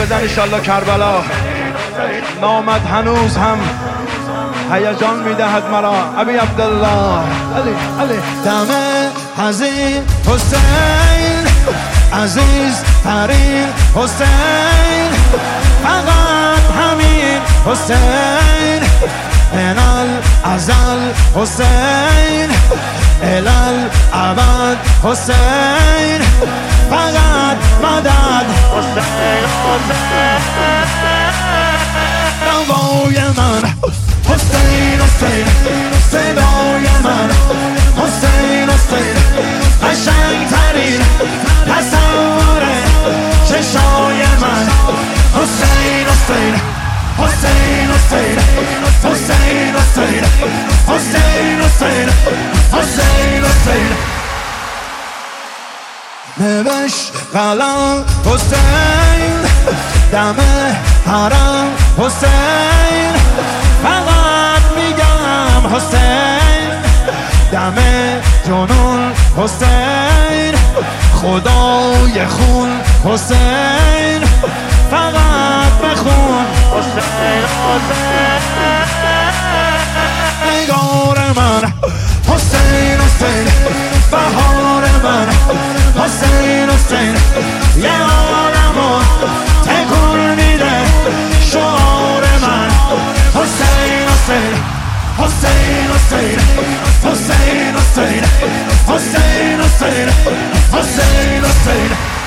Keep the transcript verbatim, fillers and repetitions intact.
بزن انشالله کربلا. نامد هنوز هم هیجان میدهد مرا. ابی عبدالله علی علی. دم حزین حسین، عزیز ترین حسین، فقط همین حسین، من الازل حسین، الالعبد حسین، فقط مدد حسین حسین. نوای من حسین حسین، صدای من حسین حسین، قشنگترین تصور چشای من حسین حسین، حسین حسین، حسین حسین، حسین حسین، حسین حسین. نوشت قلم حسین، دم حرم حسین، فقط میگم حسین، دم جنون حسین، خدای خون حسین، فقط بخون حسین حسین. نگار من حسین حسین، بهار من حسین حسین، یه عالمو تکون میده شعار من حسین حسین، حسین حسین، حسین حسین، حسین حسین، حسین حسین.